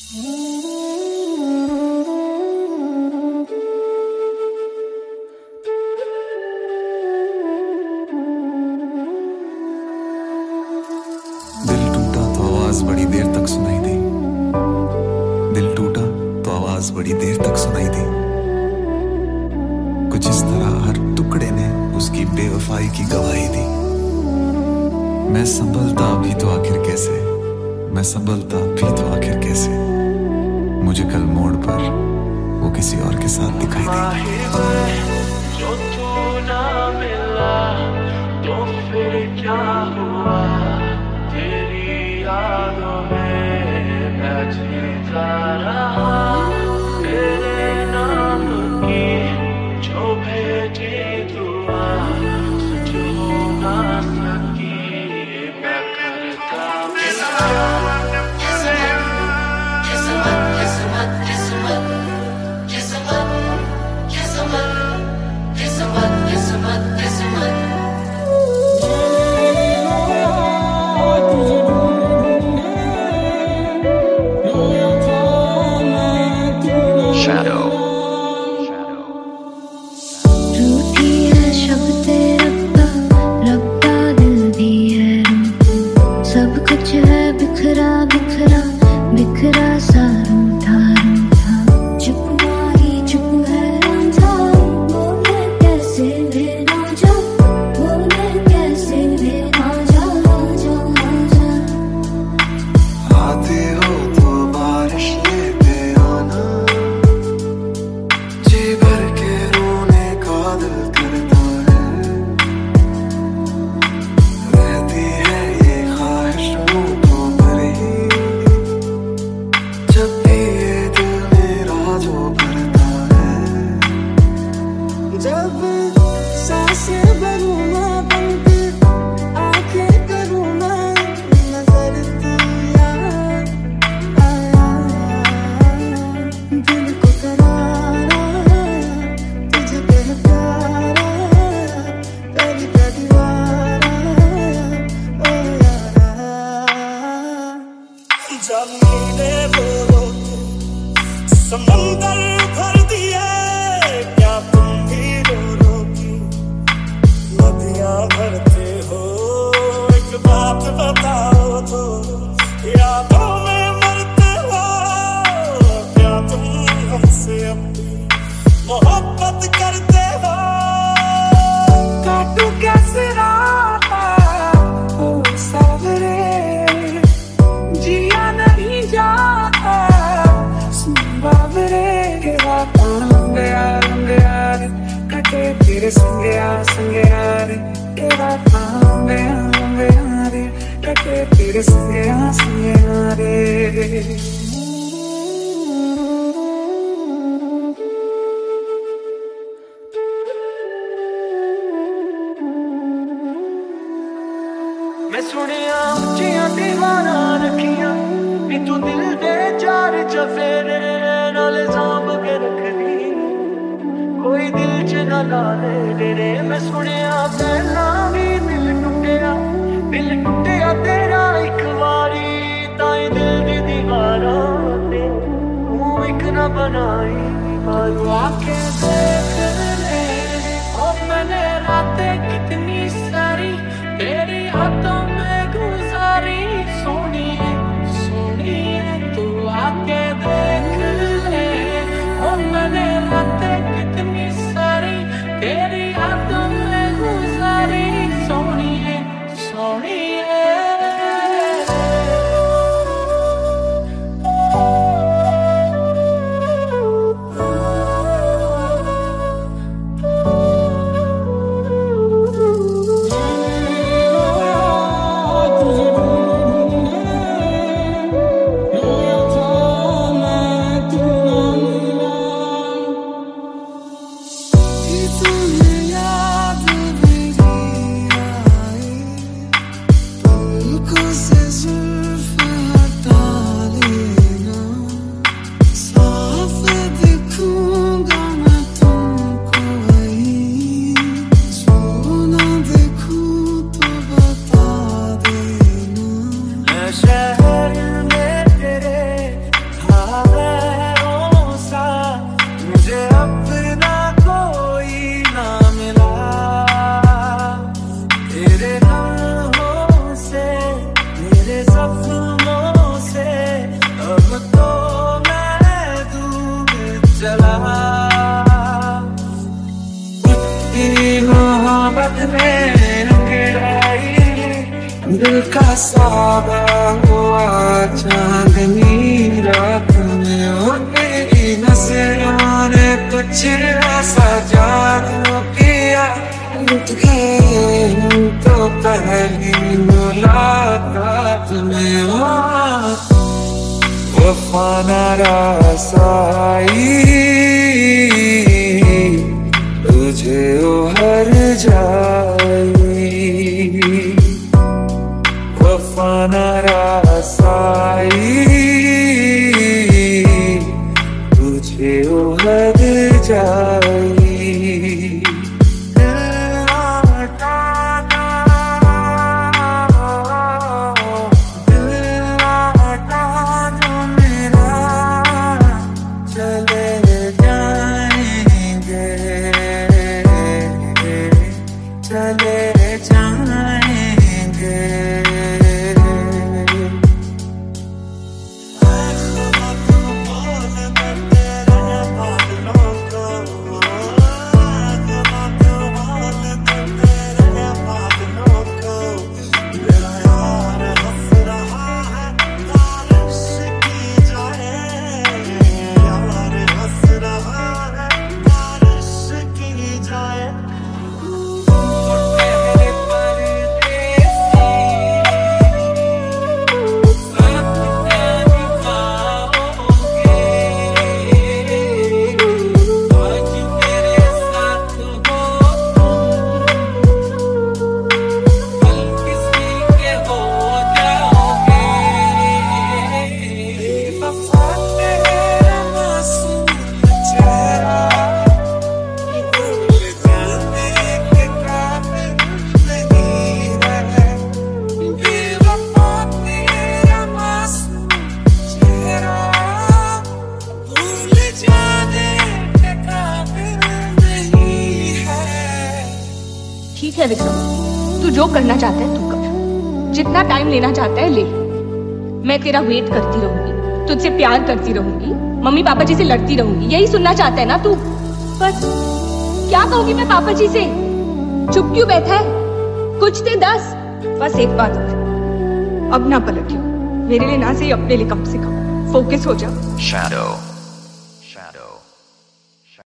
दिल टूटा तो आवाज बड़ी देर तक सुनाई दी। दिल टूटा तो आवाज बड़ी देर तक सुनाई दी। कुछ इस तरह हर टुकड़े ने उसकी बेवफाई की गवाही दी। मैं संभलता भी तो आखिर कैसे, मैं संभलता भी तो आखिर कैसे, मुझे कल मोड़ पर वो किसी और के साथ दिखाई दी। जो तू ना मिला तो फिर क्या हुआ, तेरी यादों में मैं जीता रहा। तेरे नाम की जो भेजी दुआ सच हो ना सकी, मैं करता बिखरा सा रूठा रूठा, चुप माही चुप है रांझा, बोले कैसे लेना जा, बोले कैसे लेना जा, जा जा। आते हो तो बारिश लेते आना, जी भर के रोने का दिल करता है। रहती है ये ख्वाहिश मुझको पर ही, जब भी ये दिल मेरा जो भरता है। जब सांसें भरूं मैं बंद, आंखें करूं मैं नजर तू यार आया, दिल को करार आया, तुझे कह प्यार आया, पहली पहली बार आया, ओ यारा। जब मिले बोलो समंदर भर दिए, क्या तुम भी रो की नदियां भरते हो। एक बात बताओ तो, यादों में मरते हो, क्या तुम हमसे अपनी मोहब्बत करते हो। काटू कैसे राता ओ सावरे, जिया नहीं जाता बाबरे के राता। लंबे यार कटे तेरे संगे यार के राता, लंबे यार कटे तेरे संगे यार। मैं सुनिया उच्चियां दीवाना रखियां, भी तू दिल दे चार चफेरे नाले सांभ के रखदी, कोई दिल च ना लाले तेरे। मैं सुनिया पहला भी दिल टुटिया तेरा एक बारी, ताई दिल दी दीवारां ते तू एक ना बनाई। बारू आके देख ले ओ मैंने रातें कितनी सारी तेरी हाथों में गुजारी। सोनिए सोनिए तू आके देख ले ओ मैंने रातें कितनी सारी तेरी हाथों में गुजारी। सोनिए सोनिए सपनों से अब तो मैं दूर चला। मोहब्बत में अंगड़ाई दिल का सौदा हुआ चांदनी रात में। और मेरी नजरों ने कुछ ऐसा जादू किया, लुट गए हम तो पहली मुलाकात में। वफा ना रसाई तुझे उहर जाई, वफा ना रसाई तुझे उहर जाई। चले जाएंगे ठीक है विक्रम, तू जो करना चाहता है तू कर, जितना टाइम लेना चाहता है ले। मैं तेरा वेट करती रहूंगी, तुझसे प्यार करती रहूंगी, मम्मी पापा जी से लड़ती रहूंगी। यही सुनना चाहता है ना तू? पर क्या कहूंगी मैं पापा जी से? चुप क्यों बैठा है? कुछ दे 10। बस एक बात और, अब ना पलटियो, मेरे लिए ना सही अपने लिए कम से कम फोकस हो जा। Shadow.